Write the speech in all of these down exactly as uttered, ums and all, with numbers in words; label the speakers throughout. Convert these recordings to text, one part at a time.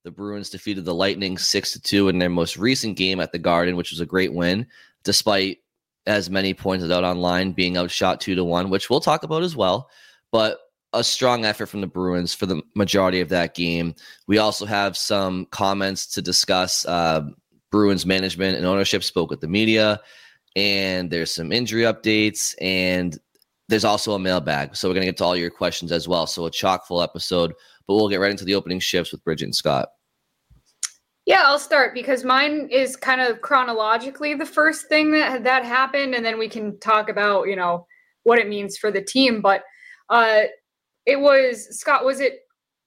Speaker 1: the Bruins defeated the Lightning six to two in their most recent game at the Garden, which was a great win, despite, as many pointed out online, being outshot two to one, which we'll talk about as well. But a strong effort from the Bruins for the majority of that game. We also have some comments to discuss. Uh, Bruins management and ownership spoke with the media, and there's some injury updates, and there's also a mailbag. So we're going to get to all your questions as well. So a chock full episode, but we'll get right into the opening shifts with Bridget and Scott.
Speaker 2: Yeah, I'll start because mine is kind of chronologically the first thing that that happened, and then we can talk about, you know, what it means for the team. But uh, it was, Scott, was it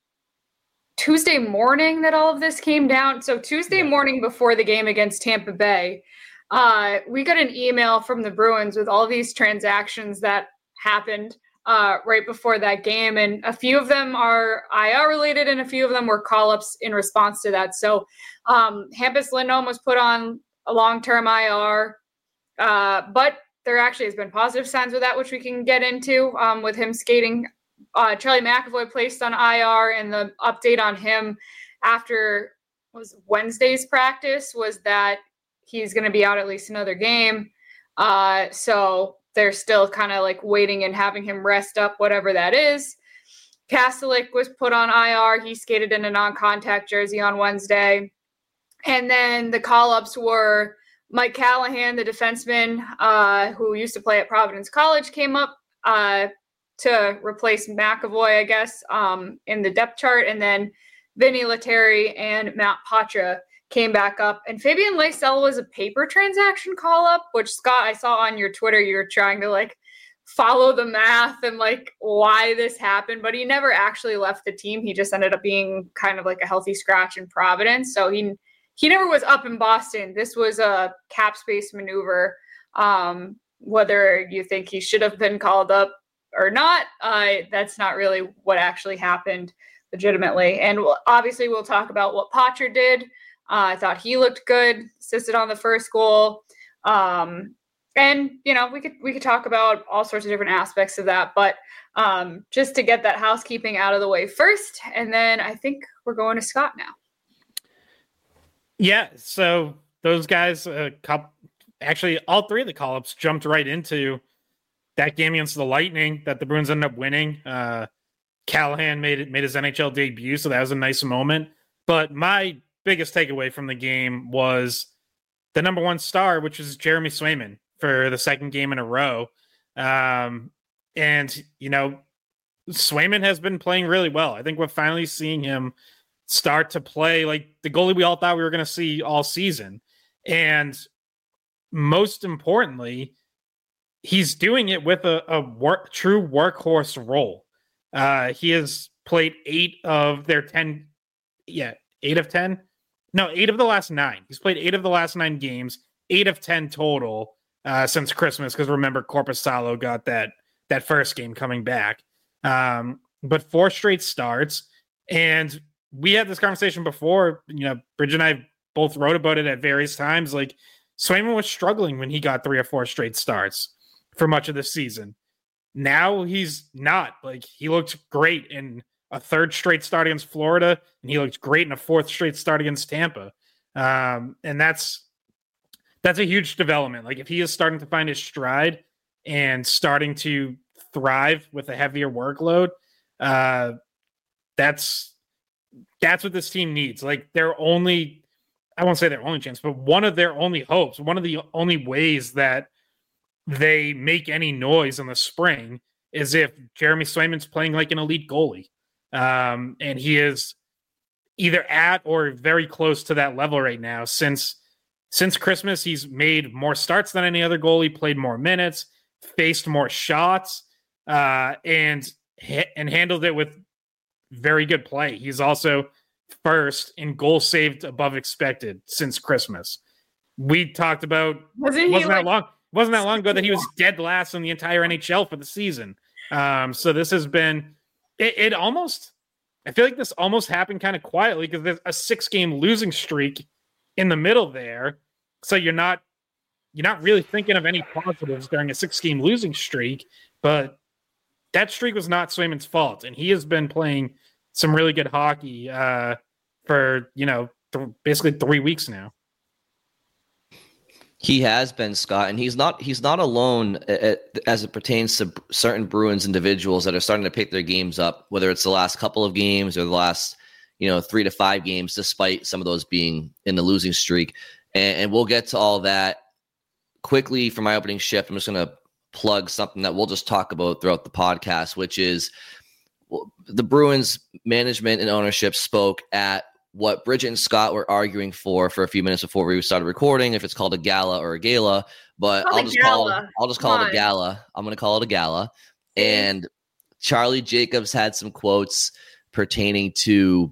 Speaker 2: Tuesday morning that all of this came down? So Tuesday yeah. morning before the game against Tampa Bay, uh, we got an email from the Bruins with all these transactions that happened uh, right before that game. And a few of them are I R related and a few of them were call-ups in response to that. So um, Hampus Lindholm was put on a long-term I R, uh, but there actually has been positive signs with that, which we can get into um, with him skating. Uh, Charlie McAvoy placed on I R, and the update on him after was Wednesday's practice was that he's going to be out at least another game. Uh, so they're still kind of like waiting and having him rest up, whatever that is. Kastelik was put on I R. He skated in a non-contact jersey on Wednesday. And then the call-ups were Mike Callahan, the defenseman uh, who used to play at Providence College, came up uh, to replace McAvoy, I guess, um, in the depth chart. And then Vinny Lettieri and Matt Patra came back up. And Fabian Lysell was a paper transaction call-up, which, Scott, I saw on your Twitter, you were trying to, like, follow the math and, like, why this happened. But he never actually left the team. He just ended up being kind of like a healthy scratch in Providence. So he he never was up in Boston. This was a cap space maneuver. Um, whether you think he should have been called up or not, uh, that's not really what actually happened legitimately. And we'll, obviously we'll talk about what Patra did. Uh, I thought he looked good, assisted on the first goal. Um, and, you know, we could we could talk about all sorts of different aspects of that. But um, just to get that housekeeping out of the way first, and then I think we're going to Scott now.
Speaker 3: Yeah, so those guys, uh, couple, actually all three of the call-ups jumped right into that game against the Lightning that the Bruins ended up winning. Uh, Callahan made it, made his N H L debut, so that was a nice moment. But my biggest takeaway from the game was the number one star, which is Jeremy Swayman for the second game in a row. Um, and, you know, Swayman has been playing really well. I think we're finally seeing him start to play like the goalie we all thought we were going to see all season. And most importantly, he's doing it with a, a work, true workhorse role. Uh, he has played eight of their ten. Yeah, eight of ten. No, eight of the last nine. He's played eight of the last nine games, eight of ten total uh, since Christmas. Because remember, Korpisalo got that that first game coming back. Um, but four straight starts. And we had this conversation before. You know, Bridget and I both wrote about it at various times. Like, Swayman was struggling when he got three or four straight starts for much of the season. Now he's not. Like, he looked great in a third straight start against Florida, and he looked great in a fourth straight start against Tampa. Um, and that's that's a huge development. Like, if he is starting to find his stride and starting to thrive with a heavier workload, uh, that's that's what this team needs. Like, their only, I won't say their only chance, but one of their only hopes, one of the only ways that they make any noise in the spring is if Jeremy Swayman's playing like an elite goalie. Um, and he is either at or very close to that level right now. Since since Christmas, he's made more starts than any other goalie, played more minutes, faced more shots, uh, and and handled it with very good play. He's also first in goals saved above expected since Christmas. We talked about wasn't, wasn't that like, long wasn't that long ago that he was dead last in the entire N H L for the season. Um, so this has been it, it almost I feel like this almost happened kind of quietly because there's a six game losing streak in the middle there. So you're not you're not really thinking of any positives during a six game losing streak, but that streak was not Swayman's fault, and he has been playing some really good hockey uh, for, you know, th- basically three weeks now.
Speaker 1: He has been, Scott, and he's not he's not alone at, as it pertains to certain Bruins individuals that are starting to pick their games up, whether it's the last couple of games or the last, you know, three to five games, despite some of those being in the losing streak. And, and we'll get to all that quickly for my opening shift. I'm just going to plug something that we'll just talk about throughout the podcast, which is the Bruins management and ownership spoke at what Bridget and Scott were arguing for for a few minutes before we started recording, if it's called a gala or a gala, but I'll just call it, I'll just call it a gala. I'm going to call it a gala. And Charlie Jacobs had some quotes pertaining to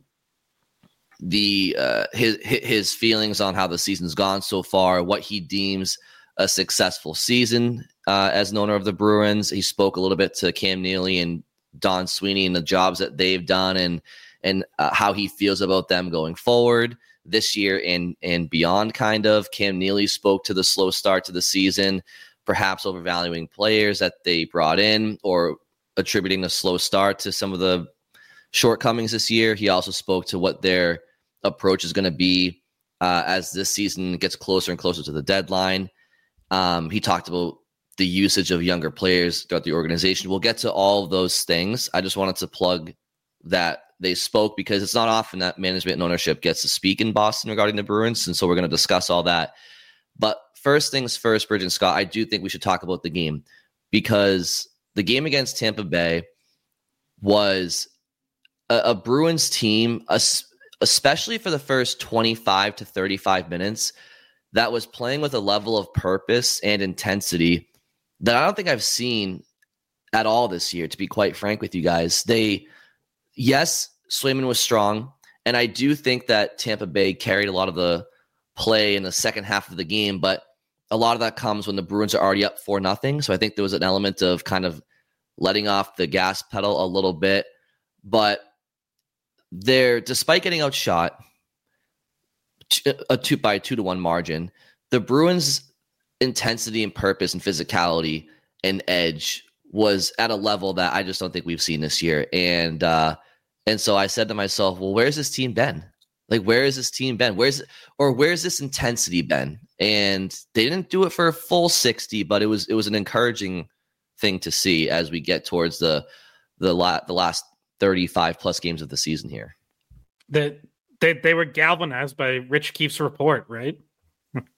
Speaker 1: the uh, his his feelings on how the season's gone so far, what he deems a successful season uh, as an owner of the Bruins. He spoke a little bit to Cam Neely and Don Sweeney and the jobs that they've done, and and uh, how he feels about them going forward this year and and beyond. Kind of Cam Neely spoke to the slow start to the season, perhaps overvaluing players that they brought in or attributing the slow start to some of the shortcomings this year. He also spoke to what their approach is going to be uh, as this season gets closer and closer to the deadline. Um, he talked about the usage of younger players throughout the organization. We'll get to all of those things. I just wanted to plug that they spoke because it's not often that management and ownership gets to speak in Boston regarding the Bruins. And so we're going to discuss all that. But first things first, Bridget and Scott, I do think we should talk about the game because the game against Tampa Bay was a, a Bruins team, especially for the first twenty-five to thirty-five minutes, that was playing with a level of purpose and intensity that I don't think I've seen at all this year, to be quite frank with you guys. They, yes, Swayman was strong, and I do think that Tampa Bay carried a lot of the play in the second half of the game, but a lot of that comes when the Bruins are already up four nothing. So I think there was an element of kind of letting off the gas pedal a little bit, but they're, despite getting outshot a two by a two to one margin, the Bruins' intensity and purpose and physicality and edge was at a level that I just don't think we've seen this year. And uh, and so I said to myself, well, where's this team been? Like, where is this team been? Where's or where's this intensity been? And they didn't do it for a full sixty, but it was it was an encouraging thing to see as we get towards the the la- the last thirty-five plus games of the season here.
Speaker 3: That they they were galvanized by Rich Keefe's report, right? um,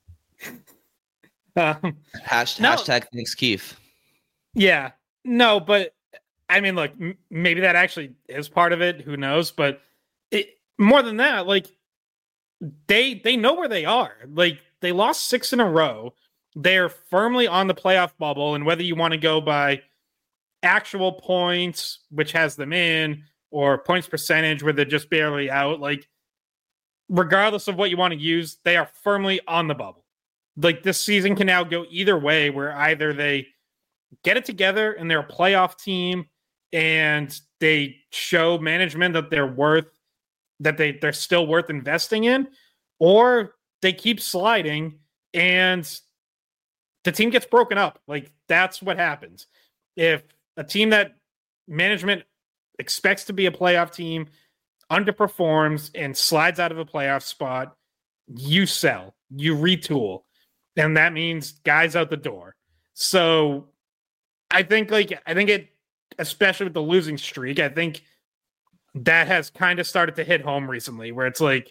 Speaker 1: Hasht-
Speaker 3: no.
Speaker 1: Hashtag thanks Keefe.
Speaker 3: Yeah, no, but I mean, look, m- maybe that actually is part of it. Who knows? But it, more than that, like they they know where they are. Like they lost six in a row. They're firmly on the playoff bubble, and whether you want to go by actual points, which has them in, or points percentage where they're just barely out, like regardless of what you want to use, they are firmly on the bubble. Like this season can now go either way, where either they get it together and they're a playoff team and they show management that they're worth, that they, they're still worth investing in, or they keep sliding and the team gets broken up. Like that's what happens. If a team that management expects to be a playoff team underperforms and slides out of a playoff spot, you sell, you retool, and that means guys out the door. So I think like, I think it, especially with the losing streak, I think that has kind of started to hit home recently, where it's like,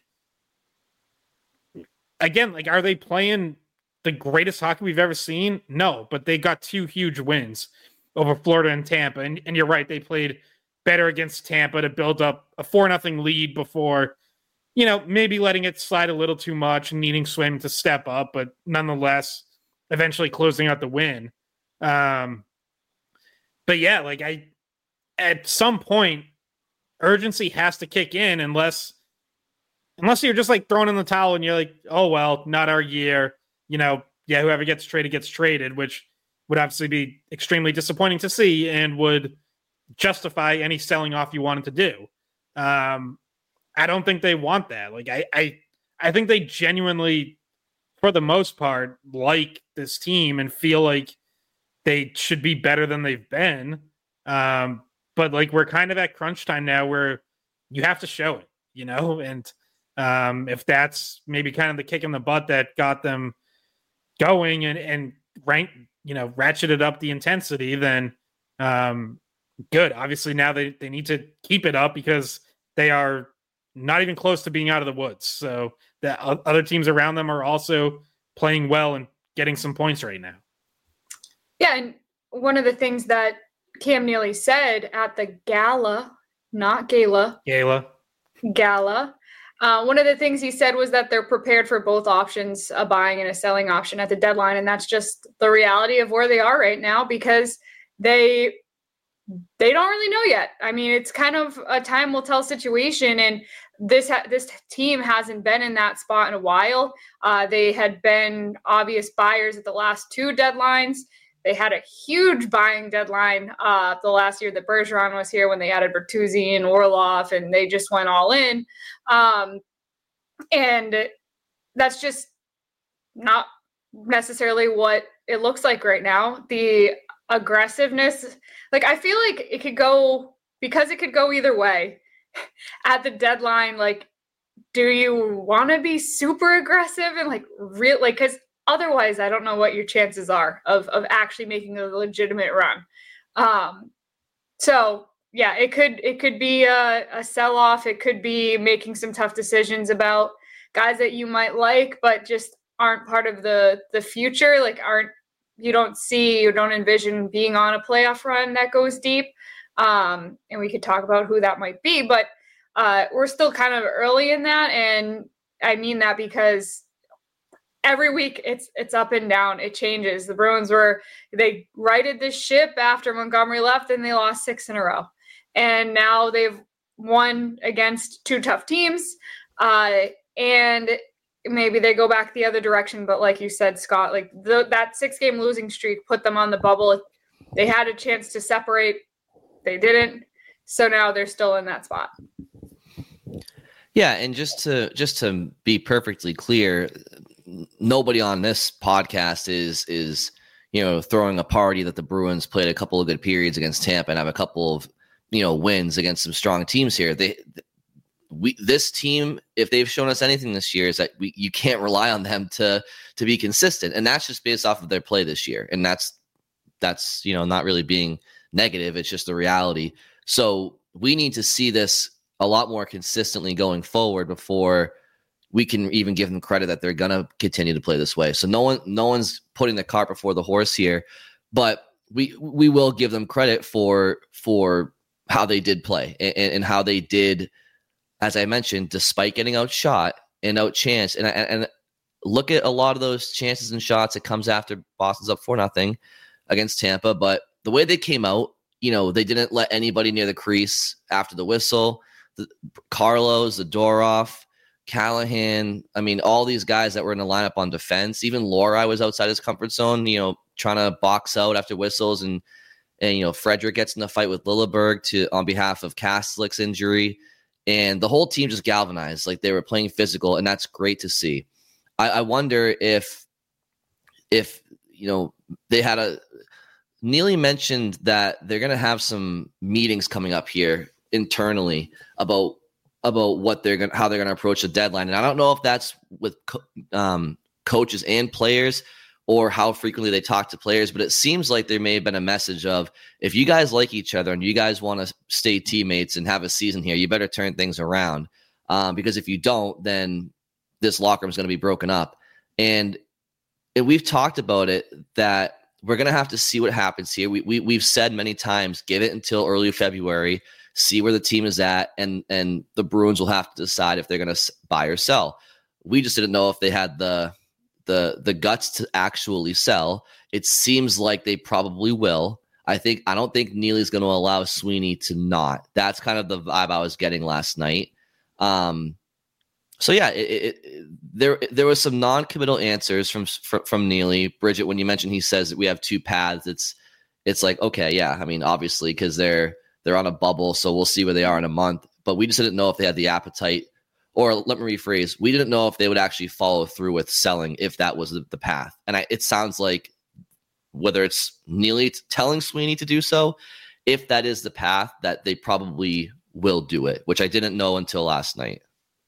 Speaker 3: again, like, are they playing the greatest hockey we've ever seen? No, but they got two huge wins over Florida and Tampa. And, and you're right, they played better against Tampa to build up a four nothing lead before, you know, maybe letting it slide a little too much and needing Swim to step up, but nonetheless, eventually closing out the win. Um, but yeah, like I, at some point, urgency has to kick in unless, unless you're just like throwing in the towel and you're like, oh, well, not our year. You know, yeah, whoever gets traded gets traded, which would obviously be extremely disappointing to see and would justify any selling off you wanted to do. Um, I don't think they want that. Like, I, I, I think they genuinely, for the most part, like this team and feel like they should be better than they've been. Um, but like, we're kind of at crunch time now where you have to show it, you know, and Um, if that's maybe kind of the kick in the butt that got them going and, and rank, you know, ratcheted up the intensity, then um, good. Obviously now they, they need to keep it up because they are not even close to being out of the woods. So the other teams around them are also playing well and getting some points right now.
Speaker 2: Yeah. And one of the things that Cam Neely said at the gala, not gala,
Speaker 3: gala,
Speaker 2: gala, Uh, one of the things he said was that they're prepared for both options, a buying and a selling option at the deadline. And that's just the reality of where they are right now because they they don't really know yet. I mean, it's kind of a time will tell situation. And this ha- this team hasn't been in that spot in a while. Uh, they had been obvious buyers at the last two deadlines. They had a huge buying deadline uh, the last year that Bergeron was here when they added Bertuzzi and Orlov, and they just went all in. Um, and that's just not necessarily what it looks like right now. The aggressiveness, like I feel like it could go, because it could go either way at the deadline. Like, do you want to be super aggressive and like real, like, cause otherwise I don't know what your chances are of, of actually making a legitimate run. Um, so yeah, it could it could be a, a sell-off. It could be making some tough decisions about guys that you might like, but just aren't part of the the future. Like aren't you don't see you don't envision being on a playoff run that goes deep. Um, and we could talk about who that might be, but uh, we're still kind of early in that, and I mean that because every week it's it's up and down. It changes. The Bruins were they righted this ship after Montgomery left, and they lost six in a row. And now they've won against two tough teams. Uh, and maybe they go back the other direction. But like you said, Scott, like the, that six-game losing streak put them on the bubble. They had a chance to separate. They didn't. So now they're still in that spot.
Speaker 1: Yeah, and just to just to be perfectly clear, nobody on this podcast is is you know throwing a party that the Bruins played a couple of good periods against Tampa and have a couple of you know, wins against some strong teams here. They, we, this team, if they've shown us anything this year, is that we, you can't rely on them to, to be consistent. And that's just based off of their play this year. And that's, that's, you know, not really being negative. It's just the reality. So we need to see this a lot more consistently going forward before we can even give them credit that they're going to continue to play this way. So no one, no one's putting the cart before the horse here, but we, we will give them credit for, for, how they did play and, and how they did, as I mentioned, despite getting outshot and outchanced. And, and look at a lot of those chances and shots. It comes after Boston's up four nothing against Tampa. But the way they came out, you know, they didn't let anybody near the crease after the whistle. The, Carlos, Zadorov, Callahan. I mean, all these guys that were in the lineup on defense. Even Lohrei was outside his comfort zone, you know, trying to box out after whistles and And, you know, Frederick gets in the fight with Lilleberg to on behalf of Kastelik's injury. And the whole team just galvanized. Like they were playing physical, and that's great to see. I, I wonder if, if, you know, they had a – Neely mentioned that they're going to have some meetings coming up here internally about about what they're going how they're going to approach the deadline. And I don't know if that's with co- um, coaches and players – or how frequently they talk to players, but it seems like there may have been a message of, if you guys like each other and you guys want to stay teammates and have a season here, you better turn things around. Um, because if you don't, then this locker room is going to be broken up. And, and we've talked about it, that we're going to have to see what happens here. We, we, we've said many times, give it until early February, see where the team is at, and, and the Bruins will have to decide if they're going to buy or sell. We just didn't know if they had the the the guts to actually sell. It seems like they probably will. I think I don't think Neely's going to allow Sweeney to not. That's kind of the vibe I was getting last night. Um, so yeah, it, it, it, there there was some non-committal answers from, from from Neely. Bridget, when you mentioned he says that we have two paths, it's it's like, okay, yeah. I mean, obviously because they're they're on a bubble, so we'll see where they are in a month. But we just didn't know if they had the appetite. Or let me rephrase, we didn't know if they would actually follow through with selling if that was the, the path. And I, it sounds like whether it's Neely telling Sweeney to do so, if that is the path, that they probably will do it, which I didn't know until last night.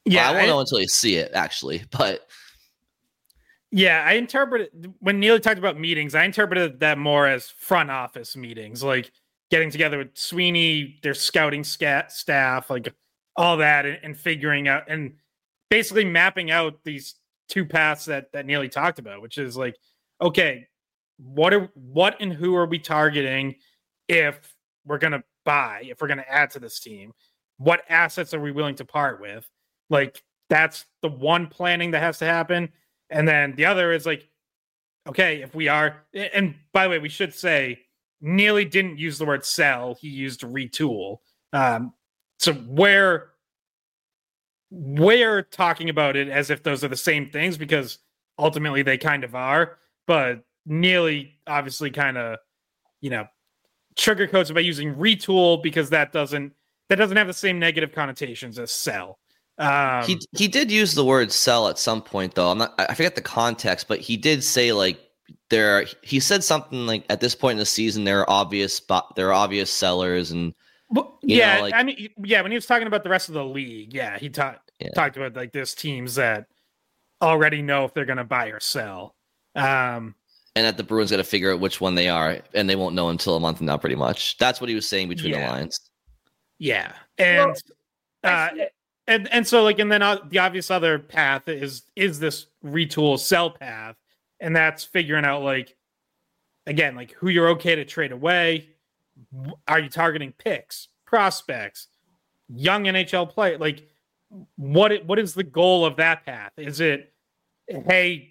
Speaker 1: Yeah, well, I won't I, know until you see it, actually. But
Speaker 3: yeah, I interpreted when Neely talked about meetings, I interpreted that more as front office meetings, like getting together with Sweeney, their scouting scat staff, like all that, and, and figuring out and basically mapping out these two paths that that Neely talked about, which is like, okay, what are what and who are we targeting if we're gonna buy, if we're gonna add to this team? What assets are we willing to part with? Like, that's the one planning that has to happen. And then the other is like, okay, if we are, and by the way, we should say Neely didn't use the word sell, he used retool. Um, so we're we're talking about it as if those are the same things, because ultimately they kind of are. But Neely obviously kind of, you know, sugarcoats it by using retool, because that doesn't that doesn't have the same negative connotations as sell. Um,
Speaker 1: he he did use the word sell at some point, though. I'm not. I forget the context, but he did say like there. He said something like at this point in the season there are obvious there are obvious sellers, and
Speaker 3: well, yeah, know, like, I mean, yeah. When he was talking about the rest of the league, yeah, he talked yeah. talked about like there's teams that already know if they're going to buy or sell, um,
Speaker 1: and that the Bruins got to figure out which one they are, and they won't know until a month from now, pretty much. That's what he was saying between
Speaker 3: yeah.
Speaker 1: the lines.
Speaker 3: Yeah, and. Well, uh, And and so like and then uh, the obvious other path is is this retool sell path, and that's figuring out like again like who you're okay to trade away. Are you targeting picks, prospects, young N H L play? Like what it, what is the goal of that path? Is it hey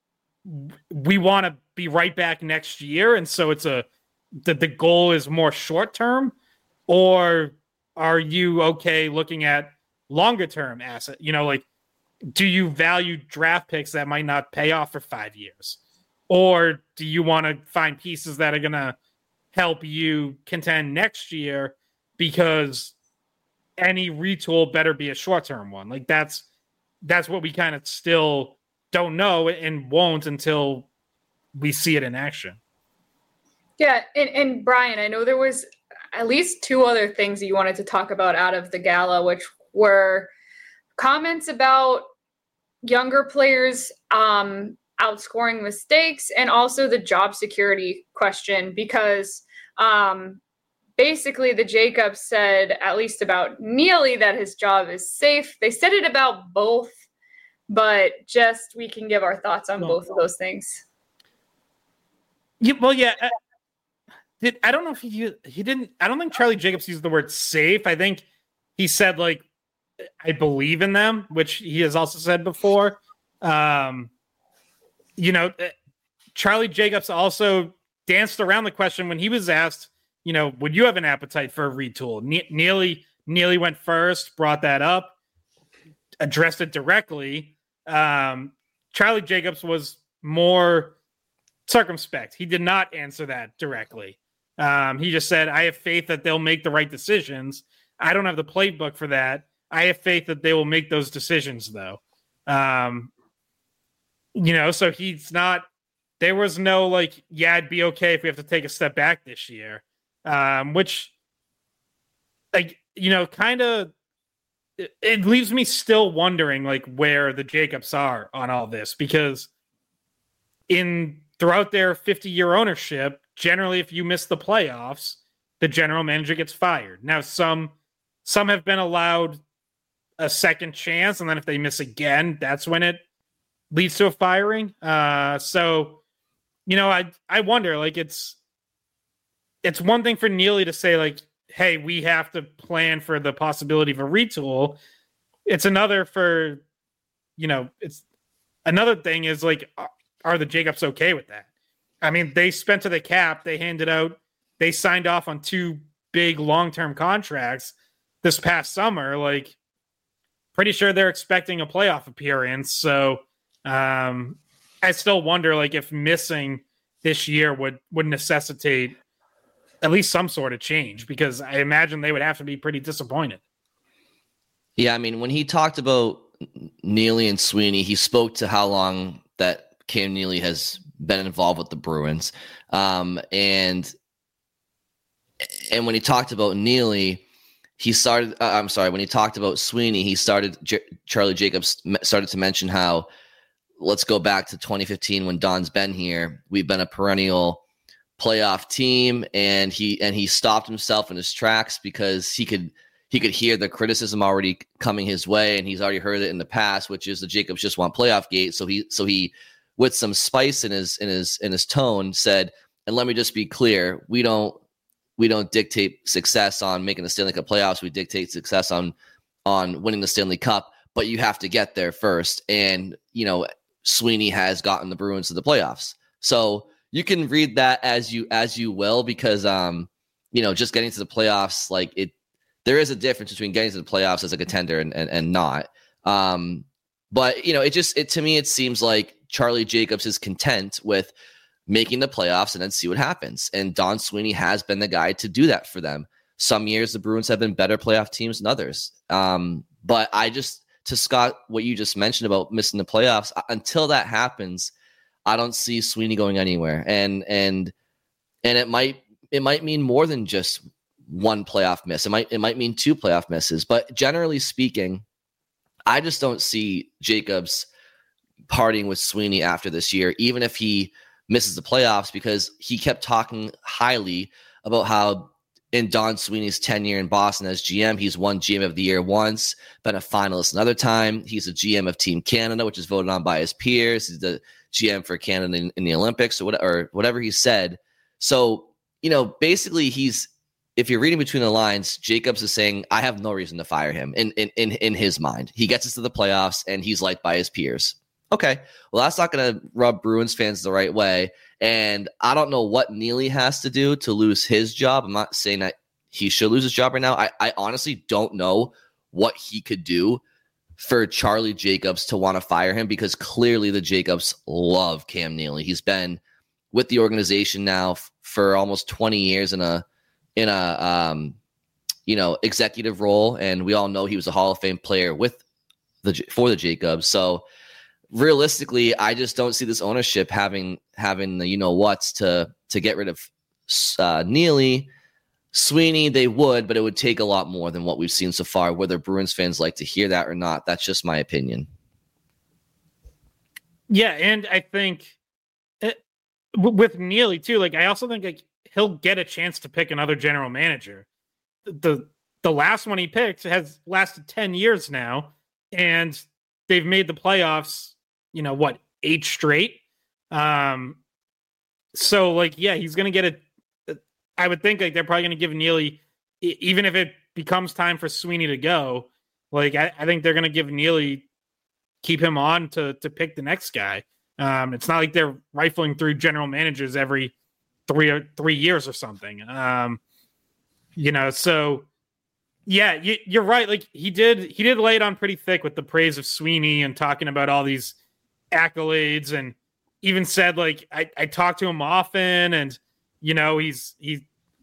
Speaker 3: we want to be right back next year, and so it's a that the goal is more short term, or are you okay looking at longer term asset? You know, like, do you value draft picks that might not pay off for five years? Or do you want to find pieces that are going to help you contend next year, because any retool better be a short term one? Like that's, that's what we kind of still don't know and won't until we see it in action.
Speaker 2: Yeah. And, and Brian, I know there was at least two other things that you wanted to talk about out of the gala, which were comments about younger players um, outscoring mistakes, and also the job security question, because um, basically the Jacobs said, at least about Neely, that his job is safe. They said it about both, but just we can give our thoughts on well, both of those things.
Speaker 3: Yeah, well, yeah. I, did, I don't know if he he didn't. I don't think Charlie Jacobs used the word safe. I think he said like, I believe in them, which he has also said before. Um, you know, Charlie Jacobs also danced around the question when he was asked, you know, would you have an appetite for a retool? Ne- Neely, Neely went first, brought that up, addressed it directly. Um, Charlie Jacobs was more circumspect. He did not answer that directly. Um, he just said, I have faith that they'll make the right decisions. I don't have the playbook for that. I have faith that they will make those decisions, though. Um, you know, so he's not, there was no like, yeah, I'd be okay if we have to take a step back this year. Um, which, like, you know, kind of, it, it leaves me still wondering, like, where the Jacobs are on all this, because in throughout their fifty-year ownership, generally, if you miss the playoffs, the general manager gets fired. Now, some some have been allowed a second chance, and then if they miss again, that's when it leads to a firing. Uh, so, you know, I I wonder, like, it's it's one thing for Neely to say, like, hey, we have to plan for the possibility of a retool. It's another for, you know, it's another thing is like, are the Jacobs okay with that? I mean, they spent to the cap, they handed out, they signed off on two big long-term contracts this past summer. Like, pretty sure they're expecting a playoff appearance. So um, I still wonder, like, if missing this year would, would necessitate at least some sort of change, because I imagine they would have to be pretty disappointed.
Speaker 1: Yeah, I mean, when he talked about Neely and Sweeney, he spoke to how long that Cam Neely has been involved with the Bruins. Um, and and when he talked about Neely, he started, uh, I'm sorry, when he talked about Sweeney, he started, J- Charlie Jacobs started to mention how, let's go back to twenty fifteen when Don's been here. We've been a perennial playoff team, and he and he stopped himself in his tracks because he could he could hear the criticism already coming his way, and he's already heard it in the past, which is the Jacobs just want playoff gate. So he so he with some spice in his in his in his tone said, and let me just be clear, we don't we don't dictate success on making the Stanley Cup playoffs. We dictate success on on winning the Stanley Cup, but you have to get there first. And you know, Sweeney has gotten the Bruins to the playoffs. So you can read that as you as you will, because um, you know, just getting to the playoffs, like it there is a difference between getting to the playoffs as a contender and and, and not. Um, but you know, it just it to me it seems like Charlie Jacobs is content with making the playoffs and then see what happens. And Don Sweeney has been the guy to do that for them. Some years the Bruins have been better playoff teams than others. Um, but I just, to Scott, what you just mentioned about missing the playoffs, until that happens, I don't see Sweeney going anywhere. And, and, and it might, it might mean more than just one playoff miss. It might, it might mean two playoff misses, but generally speaking, I just don't see Jacobs partying with Sweeney after this year, even if he misses the playoffs, because he kept talking highly about how in Don Sweeney's tenure in Boston as G M, he's won G M of the year once, been a finalist another time. He's a G M of Team Canada, which is voted on by his peers. He's the G M for Canada in, in the Olympics, or, what, or whatever he said. So, you know, basically he's, if you're reading between the lines, Jacobs is saying, I have no reason to fire him in, in, in, in his mind. He gets us to the playoffs and he's liked by his peers. Okay, well, that's not going to rub Bruins fans the right way. And I don't know what Neely has to do to lose his job. I'm not saying that he should lose his job right now. I, I honestly don't know what he could do for Charlie Jacobs to want to fire him, because clearly the Jacobs love Cam Neely. He's been with the organization now f- for almost twenty years in a in a um, you know executive role, and we all know he was a Hall of Fame player with the for the Jacobs. So realistically, I just don't see this ownership having having the you know what's to to get rid of uh, Neely. Sweeney, they would, but it would take a lot more than what we've seen so far. Whether Bruins fans like to hear that or not, that's just my opinion.
Speaker 3: Yeah, and I think it, with Neely too, like I also think like he'll get a chance to pick another general manager. The the last one he picked has lasted ten years now, and they've made the playoffs, you know, what, eight straight? Um, so, like, yeah, he's going to get a... I would think, like, they're probably going to give Neely, even if it becomes time for Sweeney to go, like, I, I think they're going to give Neely, keep him on to to pick the next guy. Um, it's not like they're rifling through general managers every three or three years or something. Um, you know, so... Yeah, you, you're right. Like he did, he did lay it on pretty thick with the praise of Sweeney and talking about all these accolades, and even said like I, I talk to him often, and you know he's he's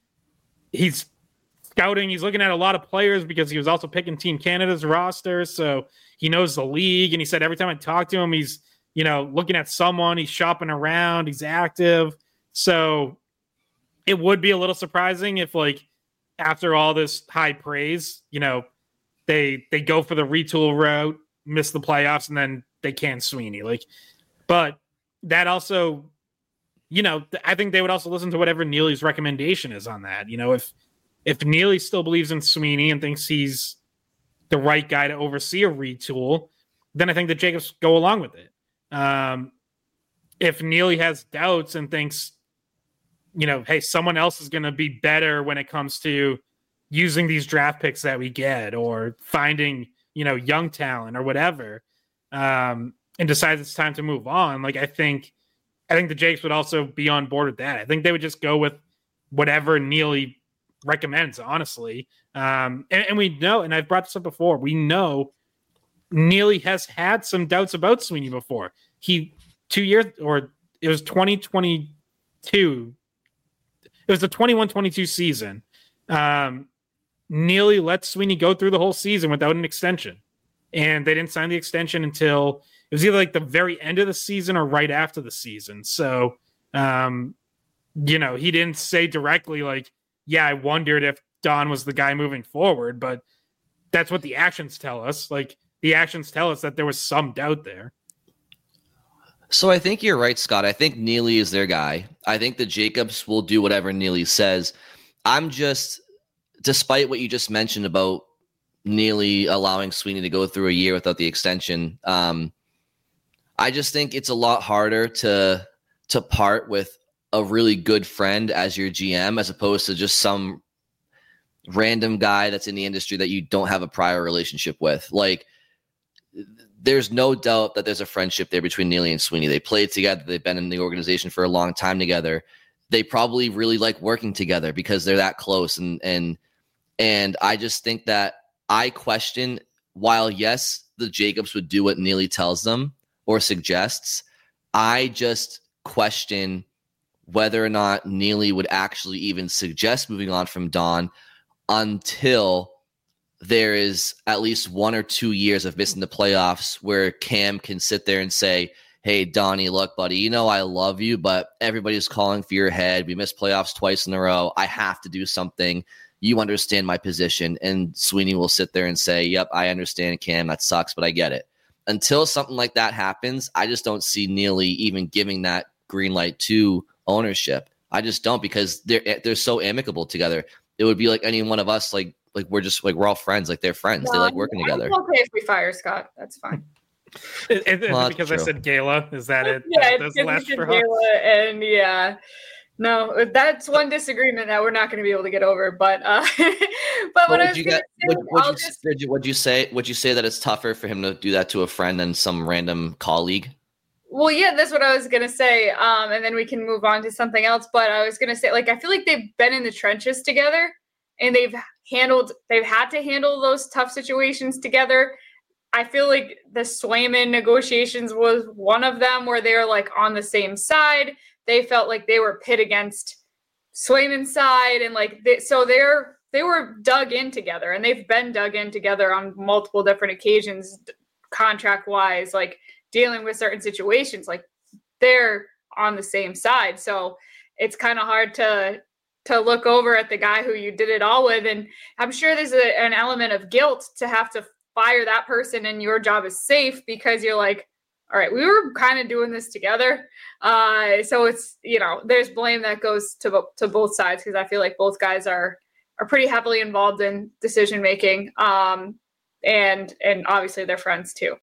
Speaker 3: he's scouting. He's looking at a lot of players because he was also picking Team Canada's roster, so he knows the league. And he said every time I talk to him, he's you know looking at someone, he's shopping around, he's active. So it would be a little surprising if like, after all this high praise, you know, they they go for the retool route, miss the playoffs, and then they can Sweeney. Like, but that also, you know, I think they would also listen to whatever Neely's recommendation is on that. You know, if if Neely still believes in Sweeney and thinks he's the right guy to oversee a retool, then I think the Jacobs go along with it. Um, if Neely has doubts and thinks, you know, hey, someone else is going to be better when it comes to using these draft picks that we get, or finding, you know, young talent or whatever, um, and decides it's time to move on. Like, I think, I think the Jakes would also be on board with that. I think they would just go with whatever Neely recommends, honestly. Um, and, and we know, and I've brought this up before, we know Neely has had some doubts about Sweeney before. He, two years, or it was twenty twenty-two, it was the twenty-one twenty-two season. Um, Neely let Sweeney go through the whole season without an extension. And they didn't sign the extension until it was either like the very end of the season or right after the season. So, um, you know, he didn't say directly like, yeah, I wondered if Don was the guy moving forward, but that's what the actions tell us. Like the actions tell us that there was some doubt there.
Speaker 1: So I think you're right, Scott. I think Neely is their guy. I think the Jacobs will do whatever Neely says. I'm just, despite what you just mentioned about Neely allowing Sweeney to go through a year without the extension, um, I just think it's a lot harder to to part with a really good friend as your G M as opposed to just some random guy that's in the industry that you don't have a prior relationship with. Like, there's no doubt that there's a friendship there between Neely and Sweeney. They played together. They've been in the organization for a long time together. They probably really like working together because they're that close. And and and I just think that I question, while yes, the Jacobs would do what Neely tells them or suggests, I just question whether or not Neely would actually even suggest moving on from Don until there is at least one or two years of missing the playoffs where Cam can sit there and say, hey, Donnie, look, buddy, you know I love you, but everybody's calling for your head. We missed playoffs twice in a row. I have to do something. You understand my position. And Sweeney will sit there and say, yep, I understand, Cam. That sucks, but I get it. Until something like that happens, I just don't see Neely even giving that green light to ownership. I just don't, because they're they're so amicable together. It would be like any one of us, like like we're just like we're all friends, like they're friends. No, they like working together.
Speaker 2: It's okay if we fire Scott. That's fine.
Speaker 3: it, it, well, because I said Gala, is that it?
Speaker 2: Yeah,
Speaker 3: that's
Speaker 2: it's left for Gala, and yeah. No, that's one disagreement that we're not going to be able to get over. But, uh, but what, what I was
Speaker 1: you
Speaker 2: get,
Speaker 1: say, would, would, you, just, would, you, would you say? Would you say that it's tougher for him to do that to a friend than some random colleague?
Speaker 2: Well, yeah, that's what I was going to say. Um, and then we can move on to something else. But I was going to say, like, I feel like they've been in the trenches together, and they've handled, they've had to handle those tough situations together. I feel like the Swayman negotiations was one of them where they were like on the same side. They felt like they were pit against Swayman's side, and like they, so they're they were dug in together, and they've been dug in together on multiple different occasions, contract wise, like dealing with certain situations. Like they're on the same side, so it's kind of hard to to look over at the guy who you did it all with, and I'm sure there's a, an element of guilt to have to fire that person, and your job is safe because you're like, all right, we were kind of doing this together. Uh, so it's, you know, there's blame that goes to to both sides, because I feel like both guys are are pretty heavily involved in decision making. Um, and and obviously they're friends too.